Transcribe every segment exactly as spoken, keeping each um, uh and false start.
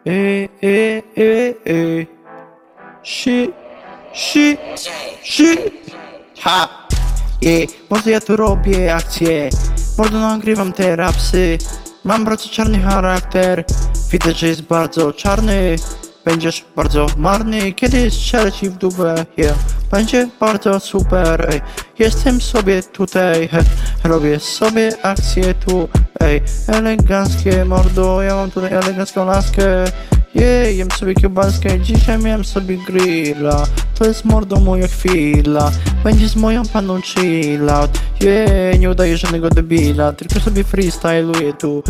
Ej, ej, ej, ej. Shit, shit, shit. Ha! Ej, może ja tu robię akcje. Mordo, nagrywam te rapsy. Mam bardzo czarny charakter. Widać, że jest bardzo czarny. Będziesz bardzo marny, kiedy strzelę ci w dupę, yeah. Będzie bardzo super, ej. Jestem sobie tutaj, he. Robię sobie akcje tu, ej. Eleganckie mordo, ja mam tutaj elegancką laskę. Yeah, jem sobie kiełbaskę, dzisiaj miałem sobie grilla. To jest mordo moja chwila. Będzie z moją paną chillout. Yeah, nie udaję żadnego debila, tylko sobie freestyluję tu.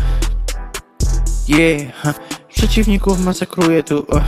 Yeah, przeciwników masakruję tu. Uh,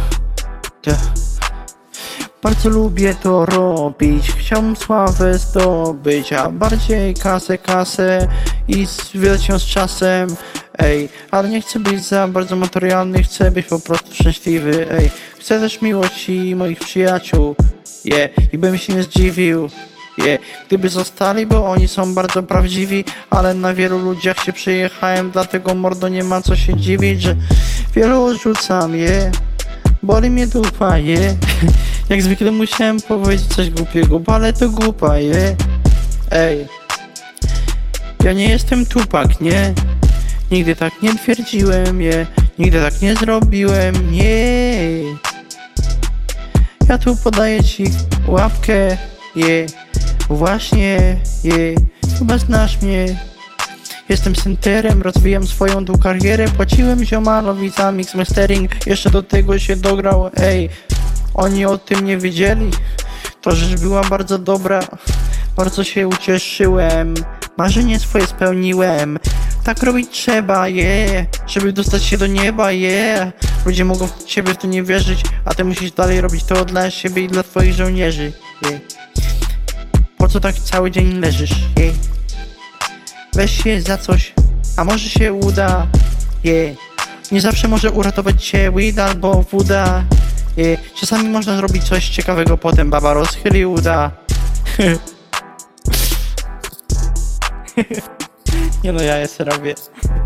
Bardzo lubię to robić. Chciałbym sławę zdobyć, a bardziej kasę, kasę i związać ją z czasem. Ej, ale nie chcę być za bardzo materialny, chcę być po prostu szczęśliwy. Ej, chcę też miłości moich przyjaciół. Yeah, i bym się nie zdziwił. Yeah. Gdyby zostali, bo oni są bardzo prawdziwi, ale na wielu ludziach się przyjechałem, dlatego mordo nie ma co się dziwić, że wielu odrzucam, yeah. Boli mnie dupa, yeah. Jak zwykle musiałem powiedzieć coś głupiego, bo ale to głupa, yeah. Ej, ja nie jestem Tupak, nie. Nigdy tak nie twierdziłem, yeah. Nigdy tak nie zrobiłem, nie. Ja tu podaję ci łapkę, yeah. Właśnie, yeah. Chyba znasz mnie. Jestem centerem, rozwijam swoją tu karierę. Płaciłem ziomalowi za mix mastering, jeszcze do tego się dograł, ej. Oni o tym nie wiedzieli. To rzecz była bardzo dobra. Bardzo się ucieszyłem. Marzenie swoje spełniłem. Tak robić trzeba, yeah. Żeby dostać się do nieba, yeah. Ludzie mogą w ciebie w to nie wierzyć, a ty musisz dalej robić to dla siebie i dla twoich żołnierzy, yeah. Po co tak cały dzień leżysz, yeah. Weź się za coś, a może się uda, yeah. Nie zawsze może uratować cię weed albo woda, yeah. Czasami można zrobić coś ciekawego, potem baba rozchyli uda. Nie no, ja jeszcze robię.